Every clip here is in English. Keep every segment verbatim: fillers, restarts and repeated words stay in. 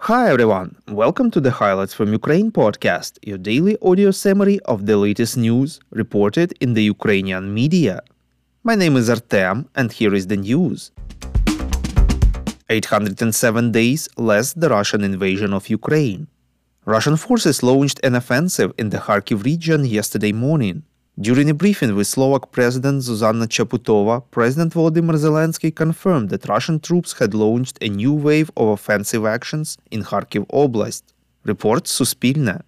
Hi everyone, welcome to the Highlights from Ukraine podcast, your daily audio summary of the latest news reported in the Ukrainian media. My name is Artem and here is the news. eight hundred seven days less the Russian invasion of Ukraine. Russian forces launched an offensive in the Kharkiv region yesterday morning. During a briefing with Slovak President Zuzana Chaputova, President Volodymyr Zelensky confirmed that Russian troops had launched a new wave of offensive actions in Kharkiv Oblast, reports Suspilne.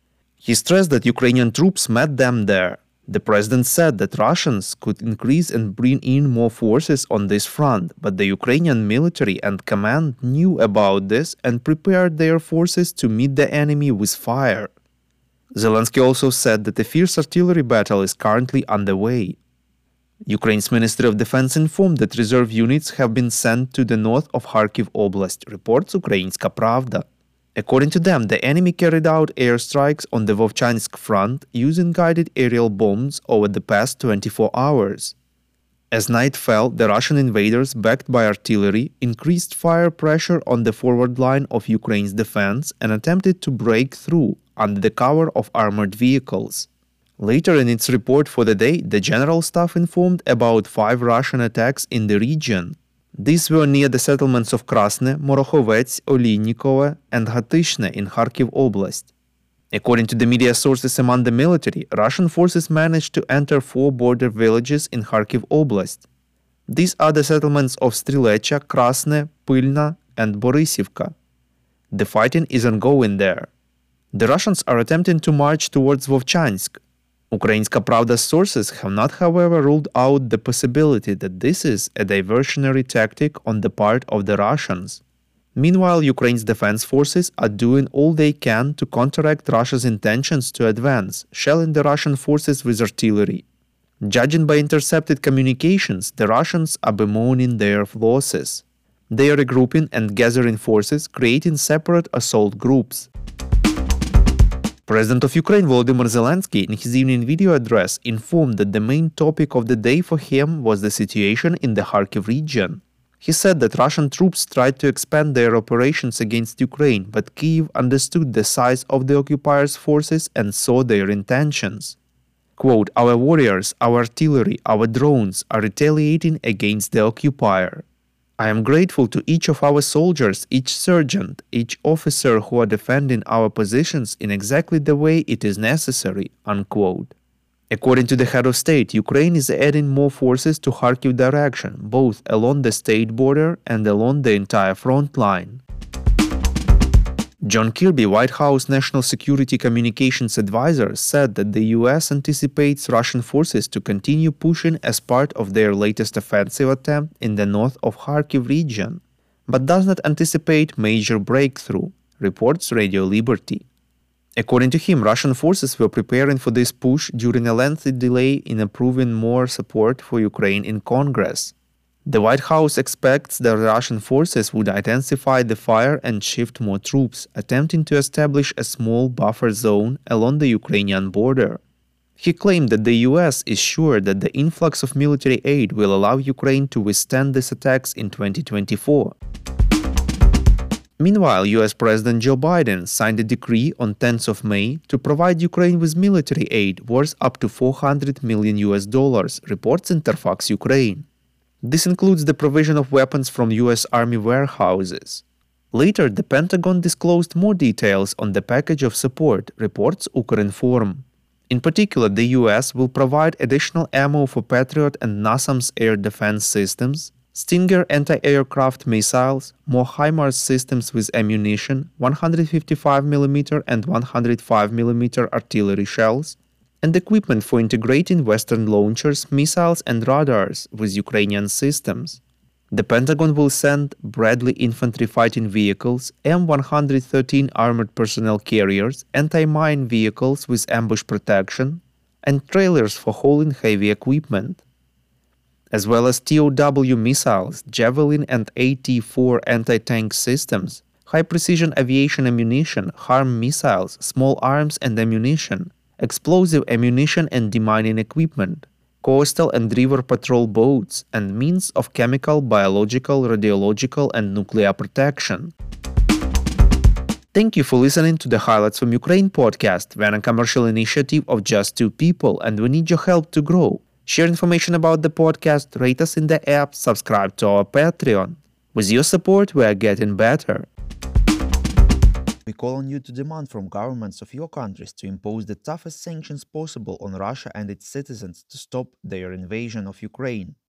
He stressed that Ukrainian troops met them there. The president said that Russians could increase and bring in more forces on this front, but the Ukrainian military and command knew about this and prepared their forces to meet the enemy with fire. Zelensky also said that a fierce artillery battle is currently underway. Ukraine's Ministry of Defense informed that reserve units have been sent to the north of Kharkiv Oblast, reports Ukrainska Pravda. According to them, the enemy carried out airstrikes on the Vovchansk front using guided aerial bombs over the past twenty-four hours. As night fell, the Russian invaders, backed by artillery, increased fire pressure on the forward line of Ukraine's defense and attempted to break through under the cover of armored vehicles. Later in its report for the day, the General Staff informed about five Russian attacks in the region. These were near the settlements of Krasne, Morokhovets, Olynikove, and Hatyshne in Kharkiv Oblast. According to the media sources among the military, Russian forces managed to enter four border villages in Kharkiv Oblast. These are the settlements of Strilecha, Krasne, Pylna, and Borysivka. The fighting is ongoing there. The Russians are attempting to march towards Vovchansk. Ukrainska Pravda's sources have not, however, ruled out the possibility that this is a diversionary tactic on the part of the Russians. Meanwhile, Ukraine's defense forces are doing all they can to counteract Russia's intentions to advance, shelling the Russian forces with artillery. Judging by intercepted communications, the Russians are bemoaning their losses. They are regrouping and gathering forces, creating separate assault groups. President of Ukraine Volodymyr Zelensky, in his evening video address, informed that the main topic of the day for him was the situation in the Kharkiv region. He said that Russian troops tried to expand their operations against Ukraine, but Kyiv understood the size of the occupiers' forces and saw their intentions. Quote, "Our warriors, our artillery, our drones are retaliating against the occupier. I am grateful to each of our soldiers, each sergeant, each officer who are defending our positions in exactly the way it is necessary," unquote. According to the head of state, Ukraine is adding more forces to Kharkiv direction, both along the state border and along the entire front line. John Kirby, White House National Security Communications Advisor, said that the U S anticipates Russian forces to continue pushing as part of their latest offensive attempt in the north of Kharkiv region, but does not anticipate major breakthrough, reports Radio Liberty. According to him, Russian forces were preparing for this push during a lengthy delay in approving more support for Ukraine in Congress. The White House expects that Russian forces would intensify the fire and shift more troops, attempting to establish a small buffer zone along the Ukrainian border. He claimed that the U S is sure that the influx of military aid will allow Ukraine to withstand these attacks in twenty twenty-four. Meanwhile, U S President Joe Biden signed a decree on tenth of May to provide Ukraine with military aid worth up to four hundred million U S dollars, reports Interfax Ukraine. This includes the provision of weapons from U S Army warehouses. Later, the Pentagon disclosed more details on the package of support, reports Ukrinform. In particular, the U S will provide additional ammo for Patriot and NASAMS air defense systems, Stinger anti-aircraft missiles, more HIMARS systems with ammunition, one hundred fifty-five millimeter and one hundred five millimeter artillery shells, and equipment for integrating Western launchers, missiles and radars with Ukrainian systems. The Pentagon will send Bradley infantry fighting vehicles, M one thirteen armored personnel carriers, anti-mine vehicles with ambush protection, and trailers for hauling heavy equipment, as well as T O W missiles, Javelin and A T four anti-tank systems, high-precision aviation ammunition, HARM missiles, small arms and ammunition, explosive ammunition and demining equipment, coastal and river patrol boats, and means of chemical, biological, radiological, and nuclear protection. Thank you for listening to the Highlights from Ukraine podcast. We're a commercial initiative of just two people and we need your help to grow. Share information about the podcast, rate us in the app, subscribe to our Patreon. With your support, we are getting better. We call on you to demand from governments of your countries to impose the toughest sanctions possible on Russia and its citizens to stop their invasion of Ukraine.